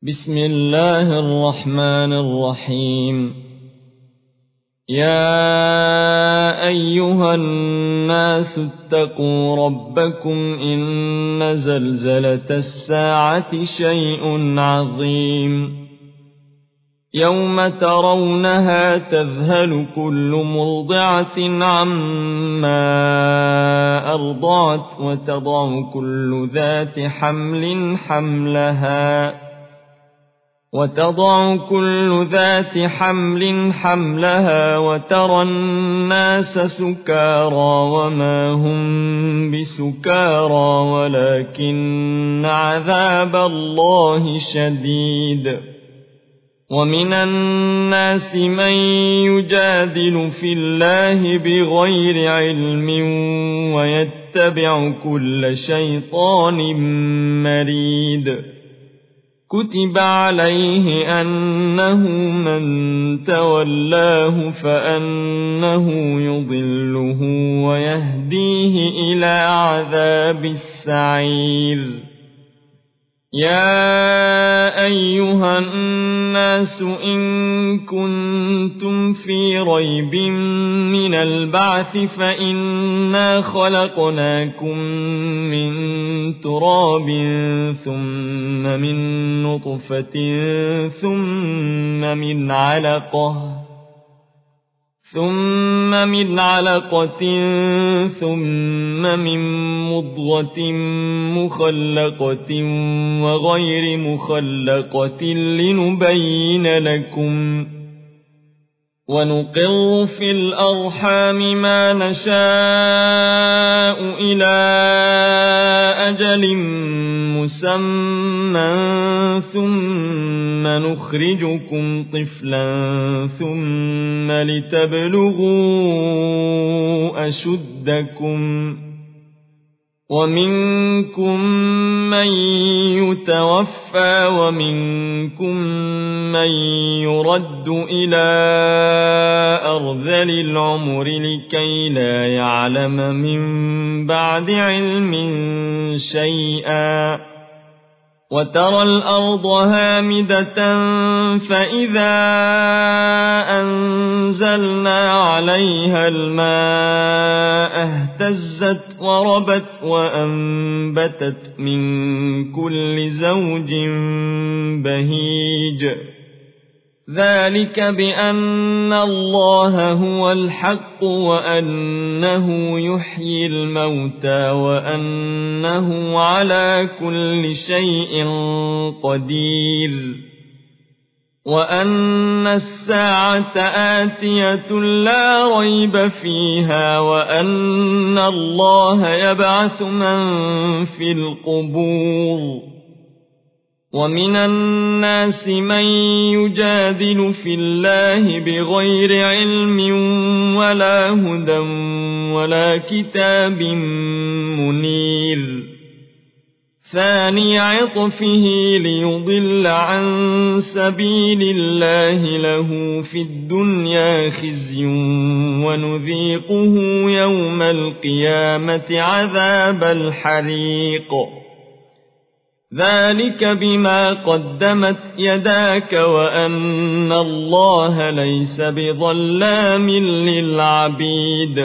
بسم الله الرحمن الرحيم. يا أيها الناس اتقوا ربكم إن زلزلة الساعة شيء عظيم يوم ترونها تذهل كل مرضعة عما أرضعت وتضع كل ذات حمل حملها وترى الناس سكارى وما هم بسكارى ولكن عذاب الله شديد. ومن الناس من يجادل في الله بغير علم ويتبع كل شيطان مريد. كتب عليه أنه من تولاه فأنه يضله ويهديه إلى عذاب السعير. يا أيها الناس إن كنتم في ريب من البعث فإنا خلقناكم من تراب ثم من نطفة ثم من علقة ثم من مضغة مخلقة وغير مخلقة لنبين لكم. ونقر في الأرحام ما نشاء إلى أجل مسمى ثم نخرجكم طفلا ثم لتبلغوا أشدكم. ومنكم من يتوفى ومنكم من يرد إلى أرذل العمر لكي لا يعلم من بعد علم شيئا. وترى الأرض هامدة فإذا أنزلنا عليها الماء اهتزت وربت وأنبتت من كل زوج بهيج. ذلك بأن الله هو الحق وأنه يحيي الموتى وأنه على كل شيء قدير. وأن الساعة آتية لا ريب فيها وأن الله يبعث من في القبور. ومن الناس من يجادل في الله بغير علم ولا هدى ولا كتاب منير. ثاني عطفه ليضل عن سبيل الله له في الدنيا خزي ونذيقه يوم القيامة عذاب الحريق. ذلك بما قدمت يداك وأن الله ليس بظلام للعبيد.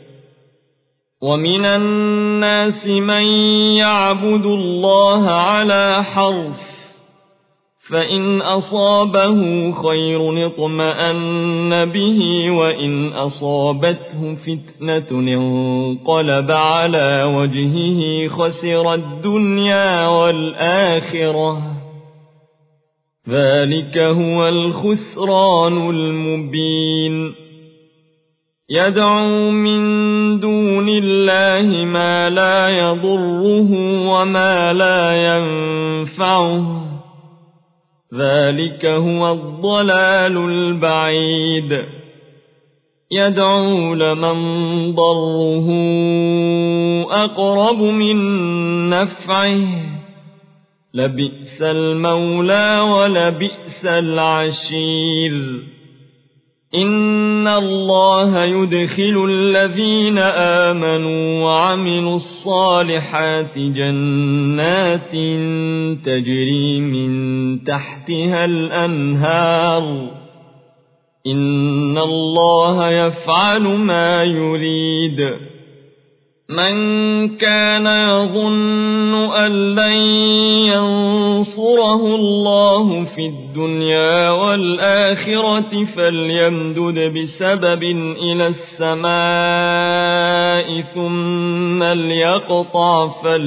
ومن الناس من يعبد الله على حرف فإن أصابه خير اطمأن به وإن أصابته فتنة انقلب على وجهه خسر الدنيا والآخرة. ذلك هو الخسران المبين. يدعو من دون الله ما لا يضره وما لا ينفعه. ذلك هو الضلال البعيد. يدعو لمن ضره أقرب من نفعه لبئس المولى ولبئس العشير. إن الله يدخل الذين آمنوا وعملوا الصالحات جنات تجري من تحتها الأنهار إن الله يفعل ما يريد من كان يظن أن لن ينصره الله في الدنيا والآخرة فليمدد بسبب إلى السماء ثم ليقطع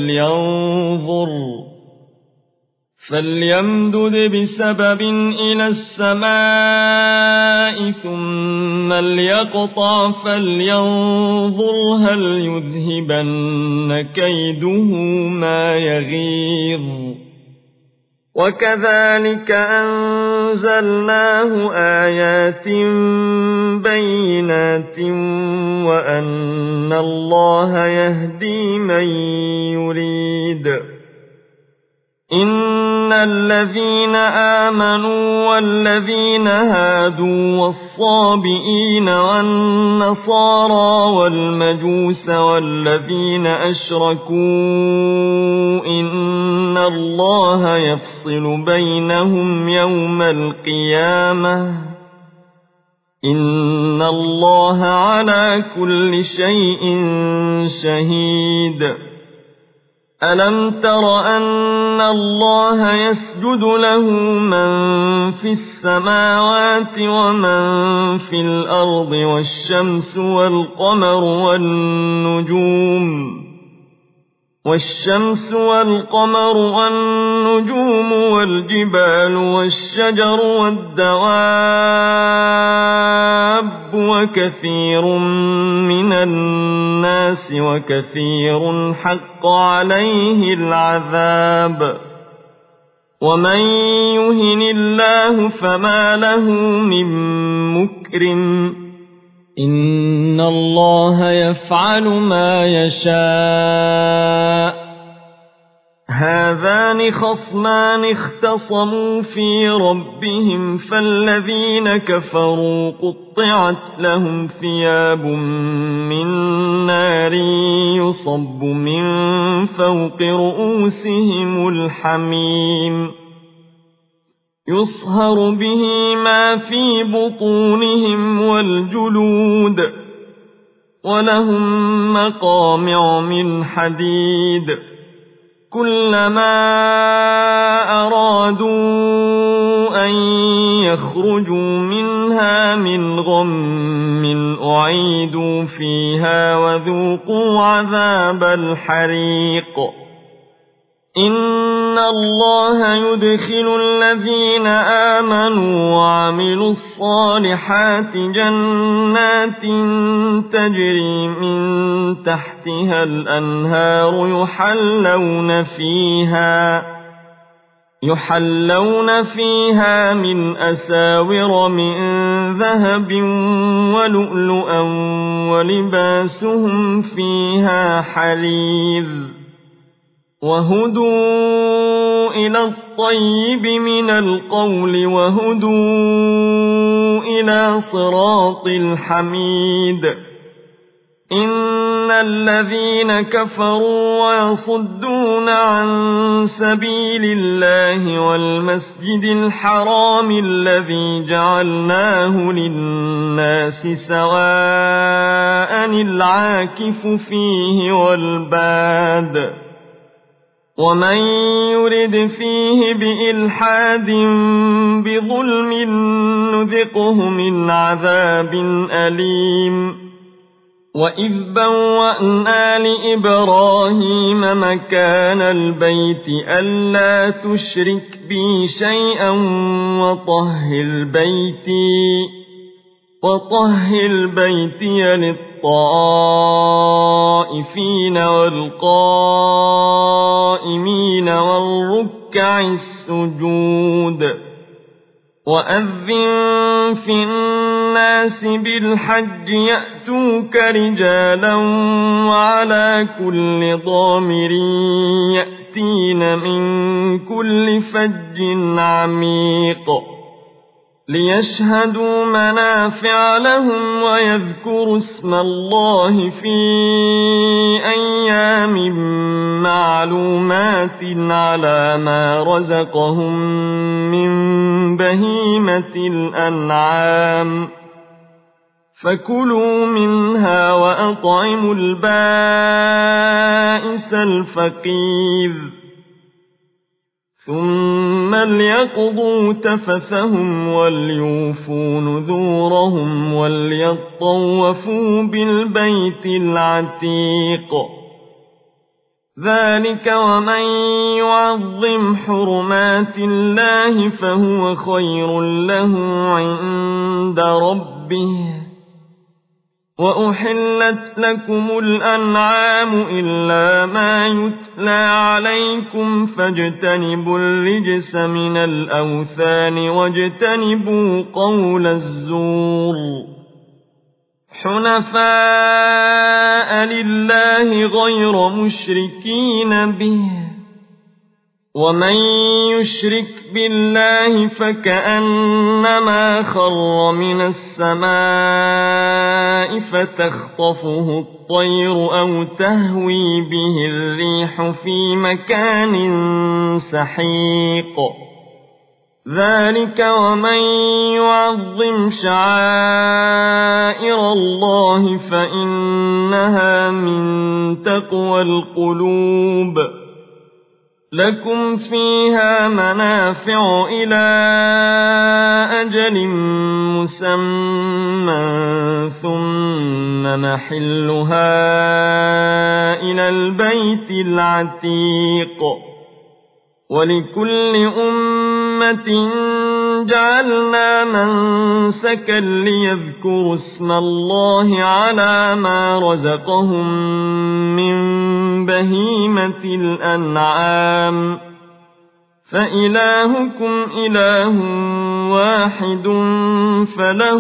فليمدد بسبب إلى السماء ثم ليقطع فلينظر هل يذهبن كيده ما يغيظ وكذلك أنزلناه آيات بينات وأن الله يهدي من يريد إن الذين آمنوا والذين هادوا والصابئين والنصارى والمجوس والذين أشركوا إن الله يفصل بينهم يوم القيامة إن الله على كل شيء شهيد ألم تر أن الله يسجد له من في السماوات ومن في الأرض والشمس والقمر والنجوم والجبال والشجر والدواب وكثير من الناس وكثير حق عليه العذاب ومن يهن الله فما له من مكرم إن الله يفعل ما يشاء هذان خصمان اختصموا في ربهم فالذين كفروا قطعت لهم ثياب من نار يصب من فوق رؤوسهم الحميم يصهر به ما في بطونهم والجلود ولهم مقامع من حديد كلما أرادوا أن يخرجوا منها من غم أعيدوا فيها وذوقوا عذاب الحريق إن الله يدخل الذين آمنوا وعملوا الصالحات جنات تجري من تحتها الأنهار يحلون فيها من أساور من ذهب ولؤلؤا ولباسهم فيها حرير وهدوا إلى الطيب من القول وهدوا إلى صراط الحميد إن الذين كفروا ويصدون عن سبيل الله والمسجد الحرام الذي جعلناه للناس سواء العاكف فيه والباد ومن يرد فيه بإلحاد بظلم نذقه من عذاب أليم وإذ بوأنا لإبراهيم مكان البيت ألا تشرك بي شيئا وطهر بيتي للطائفين والقائمين والركع السجود وأذن في الناس بالحج يأتوك رجالا وعلى كل ضامر يأتين من كل فج عميق ليشهدوا منافع لهم ويذكروا اسم الله في أيام معلومات على ما رزقهم من بهيمة الأنعام فكلوا منها وأطعموا البائس الفقير ثم ليقضوا تفثهم وليوفوا نذورهم وليطوفوا بالبيت العتيق ذلك ومن يعظم حرمات الله فهو خير له عند ربه وأحلت لكم الأنعام إلا ما يتلى عليكم فاجتنبوا الرجس من الأوثان واجتنبوا قول الزور حنفاء لله غير مشركين به ومن يشرك بالله فكأنما خر من السماء فتخطفه الطير أو تهوي به الريح في مكان سحيق ذلك ومن يعظم شعائر الله فإنها من تقوى القلوب لكم فيها منافع إلى أجل مسمى ثم محلها إلى البيت العتيق ولكل أمة جعلنا منسكا ليذكروا اسم الله على ما رزقهم من بهيمة الأنعام فإلهكم إله واحد فله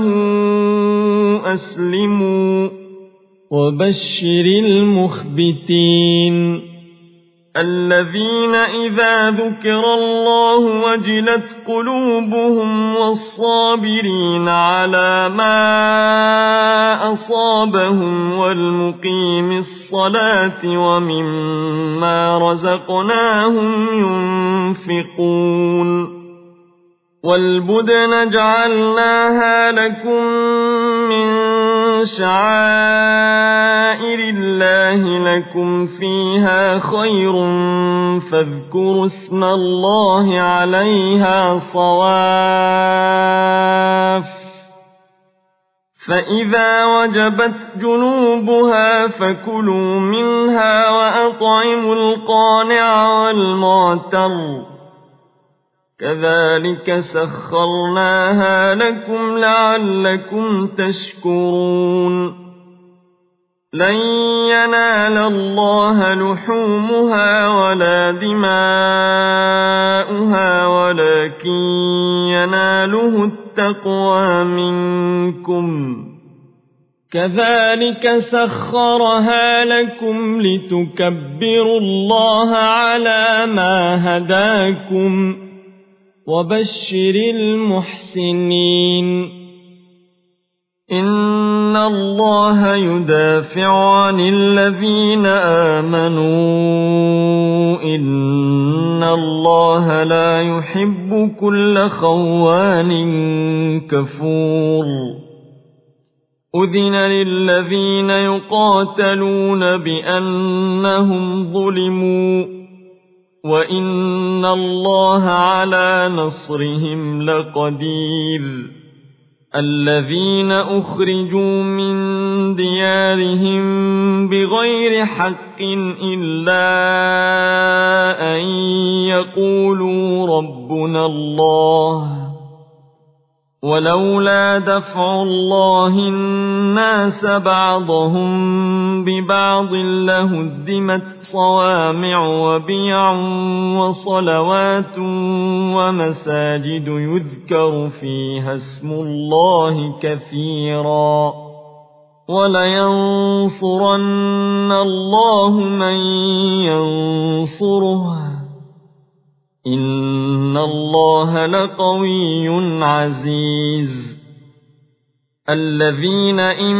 أسلموا وبشر المخبتين الذين إذا ذكر الله وجلت قلوبهم والصابرين على ما أصابهم والمقيم الصلاة ومما رزقناهم ينفقون والبدن جعلناها لكم من شعائر الله لكم فيها خير فاذكروا اسم الله عليها صواف فإذا وجبت جنوبها فكلوا منها وأطعموا القانع والمعتر كذلك سخرناها لكم لعلكم تشكرون لن ينال الله لحومها ولا دماؤها ولكن يناله التقوى منكم كذلك سخرها لكم لتكبروا الله على ما هداكم وبشر المحسنين إن الله يدافع عن الذين آمنوا إن الله لا يحب كل خوان كفور أذن للذين يقاتلون بأنهم ظلموا وإن الله على نصرهم لقدير الذين أخرجوا من ديارهم بغير حق إلا أن يقولوا ربنا الله ولولا دفع الله الناس بعضهم ببعض لهدمت صوامع وبيع وصلوات ومساجد يذكر فيها اسم الله كثيرا ولينصرن الله من ينصره إن الله لقوي عزيز الذين إن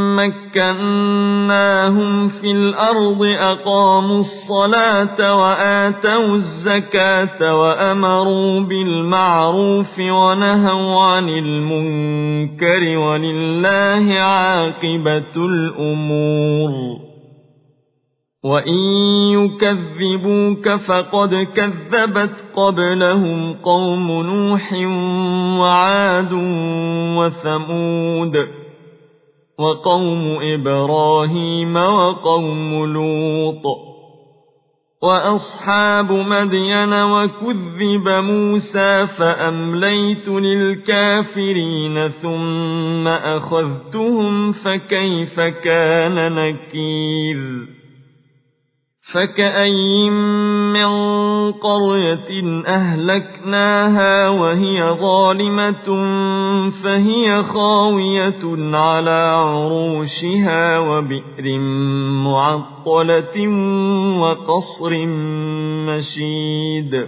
مكناهم في الأرض أقاموا الصلاة وآتوا الزكاة وأمروا بالمعروف ونهوا عن المنكر ولله عاقبة الأمور وإن يكذبوك فقد كذبت قبلهم قوم نوح وعاد وثمود وقوم إبراهيم وقوم لوط وأصحاب مدين وكذب موسى فأمليت للكافرين ثم أخذتهم فكيف كان نكير فكأي من قرية أهلكناها وهي ظالمة فهي خاوية على عروشها وبئر معطلة وقصر مشيد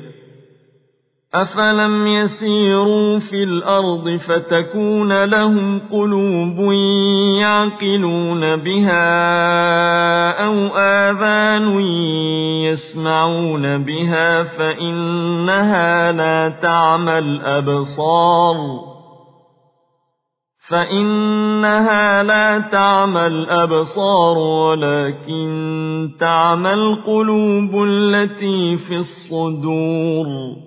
أفلم يسيروا في الأرض فتكون لهم قلوب يعقلون بها أو آذان يسمعون بها فإنها لا تعمى الأبصار ولكن تعمى القلوب التي في الصدور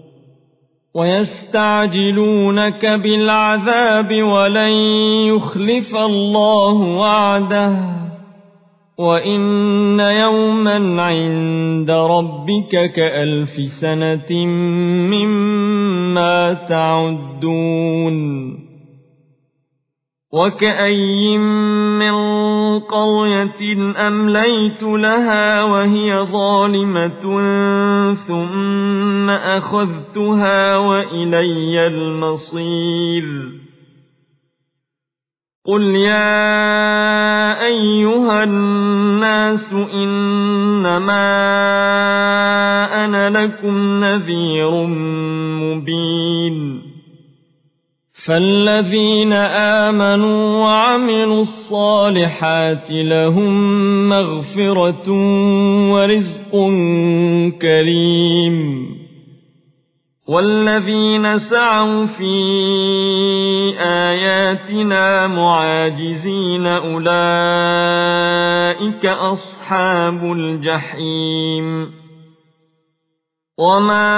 ويستعجلونك بالعذاب ولن يخلف الله وعده وإن يوما عند ربك كألف سنة مما تعدون وكأي من قرية أمليت لها وهي ظالمة ثم أخذتها وإلي المصير قل يا أيها الناس إنما أنا لكم نذير مبين فالذين آمنوا وعملوا الصالحات لهم مغفرة ورزق كريم والذين سعوا في آياتنا معاجزين أولئك أصحاب الجحيم وما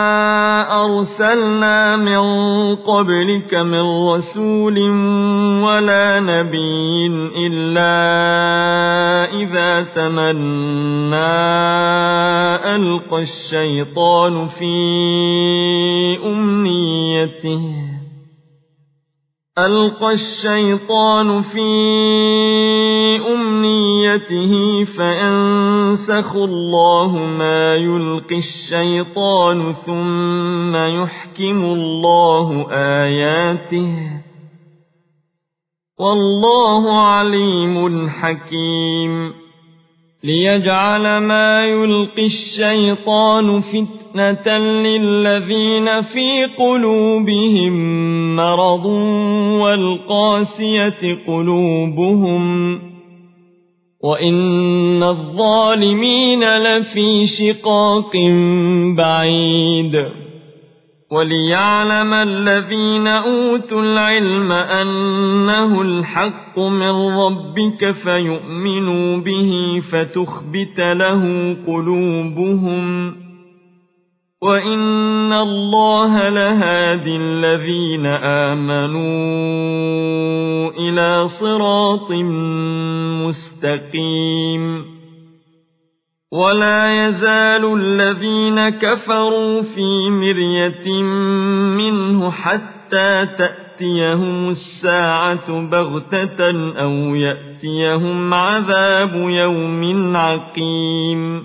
أرسلنا من قبلك من رسول ولا نبي إلا إذا تمنى ألقى الشيطان في أمنيته فينسخ الله ما يلقي الشيطان ثم يحكم الله آياته والله عليم حكيم ليجعل ما يلقي الشيطان فتنة للذين في قلوبهم مرض والقاسية قلوبهم وإن الظالمين لفي شقاق بعيد وليعلم الذين أوتوا العلم أنه الحق من ربك فيؤمنوا به فتخبت له قلوبهم وإن الله لهادي الذين آمنوا إلى صراط مستقيم ولا يزال الذين كفروا في مرية منه حتى تأتيهم الساعة بغتة أو يأتيهم عذاب يوم عقيم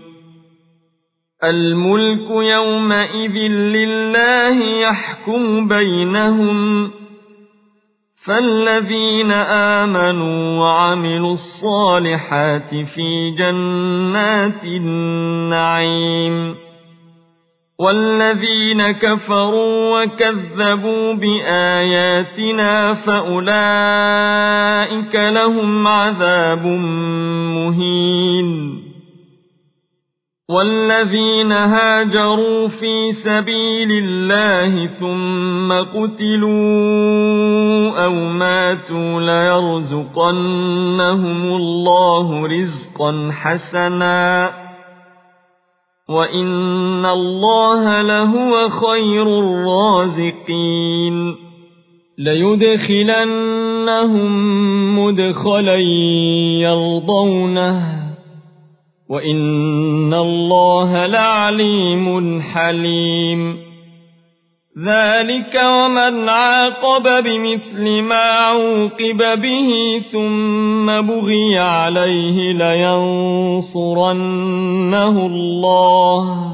الملك يومئذ لله يحكم بينهم فالذين آمنوا وعملوا الصالحات في جنات النعيم والذين كفروا وكذبوا بآياتنا فأولئك لهم عذاب مهين والذين هاجروا في سبيل الله ثم قتلوا أو ماتوا ليرزقنهم الله رزقا حسنا وإن الله لهو خير الرازقين ليدخلنهم مدخلا يرضونه وإن الله لعليم حليم ذلك ومن عاقب بمثل ما عوقب به ثم بغي عليه لينصرنه الله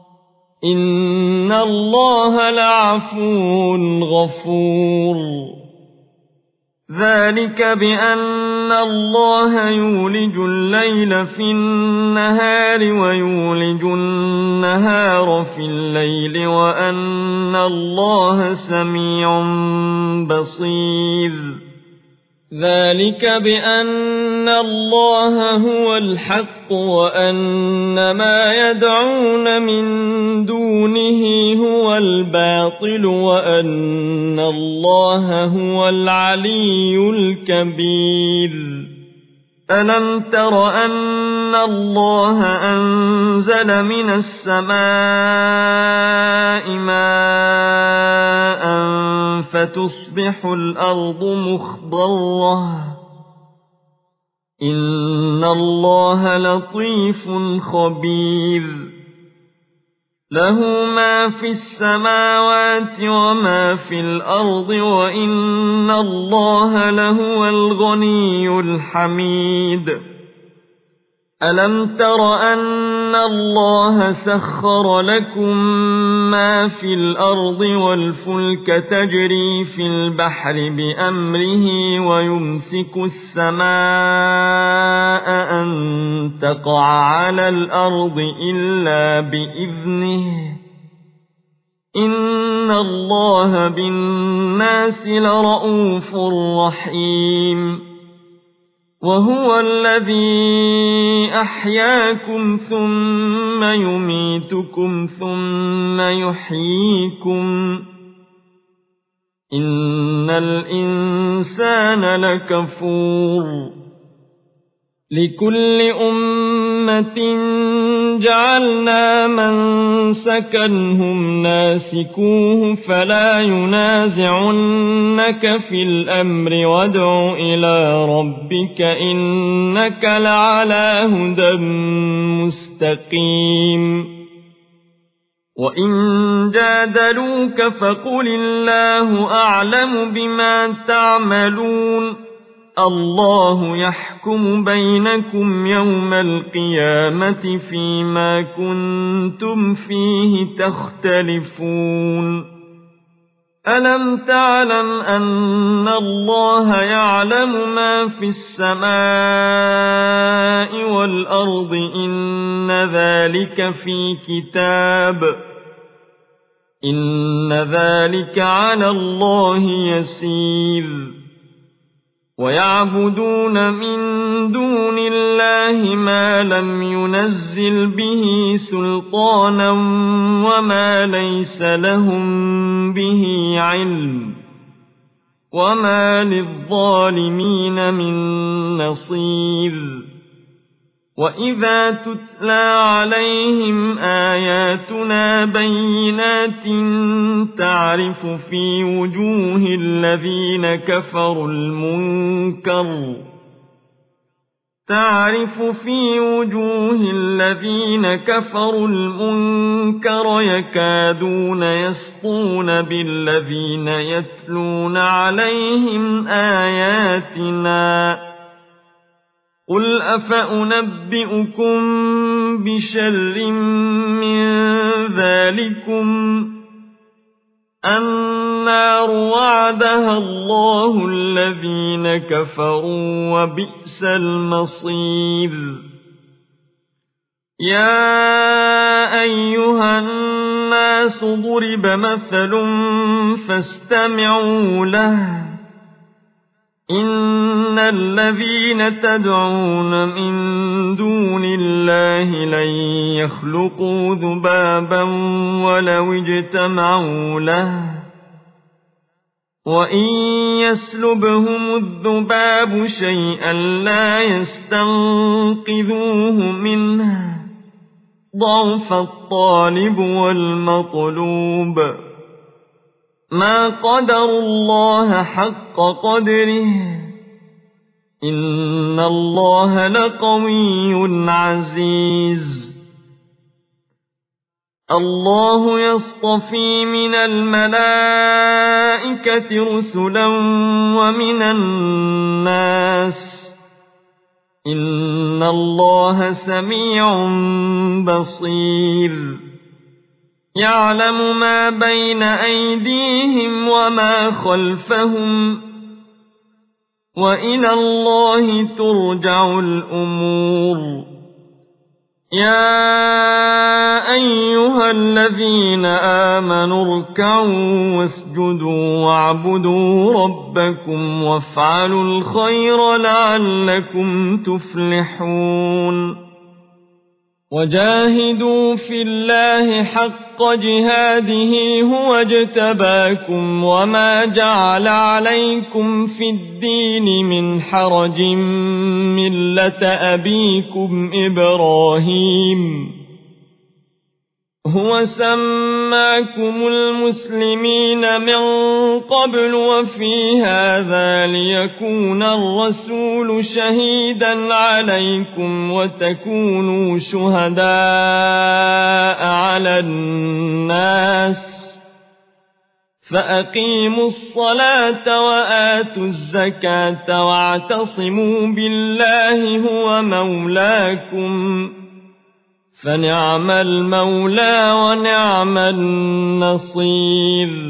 إن الله لعفو غفور ذلك بأن الله يولج الليل في النهار ويولج النهار في الليل وأن الله سميع بصير ذلك بأن الله هو الحق وأن ما يدعون من دونه هو الباطل وأن الله هو العلي الكبير ألم تر أن الله أنزل من السماء ماء فتصبح الأرض مخضرة إن الله لطيف خبير له ما في السماوات وما في الأرض وإن الله لهو الغني الحميد ألم تر أن الله سخر لكم ما في الأرض والفلك تجري في البحر بأمره ويمسك السماء أن تقع على الأرض إلا بإذنه إن الله بالناس لرءوف رحيم وهو الذي أحياكم ثم يميتكم ثم يحييكم إن الإنسان لكفور لكل أمة جعلنا منسكا هم ناسكوه فلا ينازعنك في الأمر وادع إلى ربك إنك لعلى هدى مستقيم وإن جادلوك فقل الله أعلم بما تعملون الله يحكم بينكم يوم القيامة فيما كنتم فيه تختلفون ألم تعلم أن الله يعلم ما في السماء والأرض إن ذلك في كتاب إن ذلك على الله يسير ويعبدون من دون الله ما لم ينزل به سلطانا وما ليس لهم به علم وما للظالمين من نصير وإذا تتلى عليهم آياتنا بينات تعرف في وجوه الذين كفروا المنكر يكادون يسطون بالذين يتلون عليهم آياتنا قل أفأنبئكم بشر من ذلكم النار وعدها الله الذين كفروا وبئس المصير يا أيها الناس الناس ضرب مثل فاستمعوا له إن الذين تدعون من دون الله لن يخلقوا ذبابا ولو اجتمعوا له وإن يسلبهم الذباب شيئا لا يستنقذوه منه ضعف الطالب والمطلوب ما قدروا الله حق قدره إن الله لقوي عزيز الله يصطفي من الملائكة رسلا ومن الناس إن الله سميع بصير يعلم ما بين أيديهم وما خلفهم وإلى الله ترجع الأمور يا أيها الذين آمنوا اركعوا واسجدوا واعبدوا ربكم وافعلوا الخير لعلكم تفلحون وجاهدوا في الله حق جهاده هو اجتباكم وما جعل عليكم في الدين من حرج ملة أبيكم إبراهيم هو سماكم المسلمين من قبل وفي هذا ليكون الرسول شهيدا عليكم وتكونوا شهداء على الناس فأقيموا الصلاة وآتوا الزكاة واعتصموا بالله هو مولاكم فنعم المولى ونعم النصير